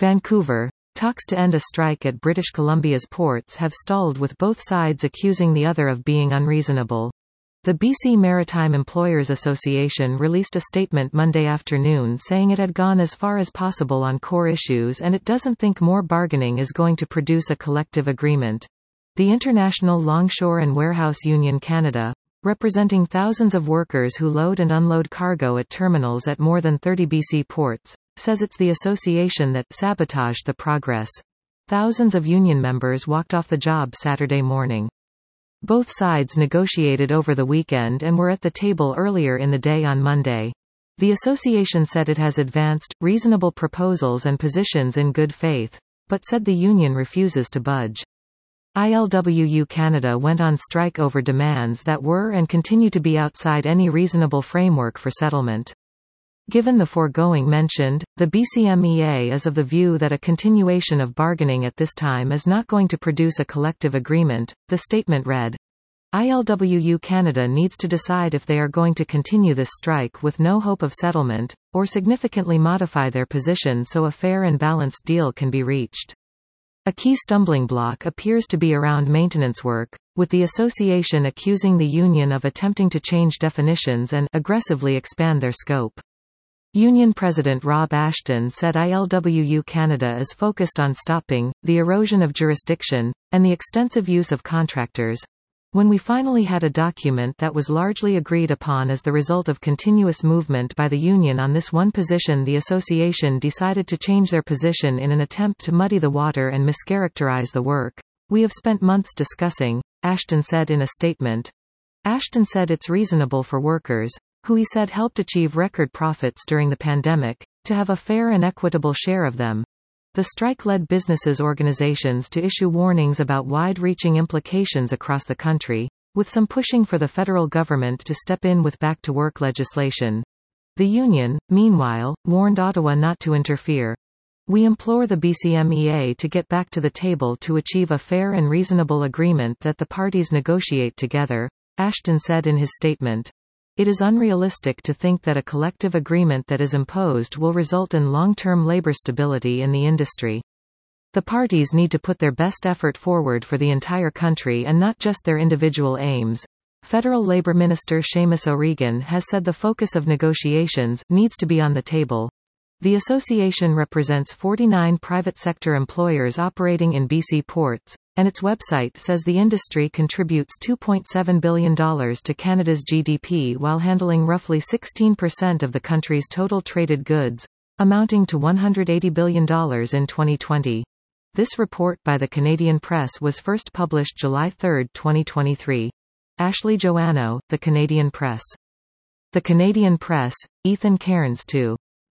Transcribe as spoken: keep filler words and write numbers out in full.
Vancouver. Talks to end a strike at British Columbia's ports have stalled, with both sides accusing the other of being unreasonable. The B C Maritime Employers Association released a statement Monday afternoon saying it had gone as far as possible on core issues and it doesn't think more bargaining is going to produce a collective agreement. The International Longshore and Warehouse Union Canada, representing thousands of workers who load and unload cargo at terminals at more than thirty B C ports, says it's the association that sabotaged the progress. Thousands of union members walked off the job Saturday morning. Both sides negotiated over the weekend and were at the table earlier in the day on Monday. The association said it has advanced reasonable proposals and positions in good faith, but said the union refuses to budge. I L W U Canada went on strike over demands that were and continue to be outside any reasonable framework for settlement. Given the foregoing mentioned, the B C M E A is of the view that a continuation of bargaining at this time is not going to produce a collective agreement. The statement read, I L W U Canada needs to decide if they are going to continue this strike with no hope of settlement, or significantly modify their position so a fair and balanced deal can be reached. A key stumbling block appears to be around maintenance work, with the association accusing the union of attempting to change definitions and aggressively expand their scope. Union President Rob Ashton said I L W U Canada is focused on stopping the erosion of jurisdiction and the extensive use of contractors. When we finally had a document that was largely agreed upon as the result of continuous movement by the union on this one position, the association decided to change their position in an attempt to muddy the water and mischaracterize the work we have spent months discussing, Ashton said in a statement. Ashton said it's reasonable for workers, who he said helped achieve record profits during the pandemic, to have a fair and equitable share of them. The strike led businesses organizations to issue warnings about wide-reaching implications across the country, with some pushing for the federal government to step in with back-to-work legislation. The union, meanwhile, warned Ottawa not to interfere. We implore the B C M E A to get back to the table to achieve a fair and reasonable agreement that the parties negotiate together, Ashton said in his statement. It is unrealistic to think that a collective agreement that is imposed will result in long-term labor stability in the industry. The parties need to put their best effort forward for the entire country and not just their individual aims. Federal Labor Minister Seamus O'Regan has said the focus of negotiations needs to be on the table. The association represents forty-nine private sector employers operating in B C ports, and its website says the industry contributes two point seven billion dollars to Canada's G D P while handling roughly sixteen percent of the country's total traded goods, amounting to one hundred eighty billion dollars in twenty twenty. This report by the Canadian Press was first published July third, twenty twenty-three. Ashley Joannou, The Canadian Press. The Canadian Press, Ethan Cairns two.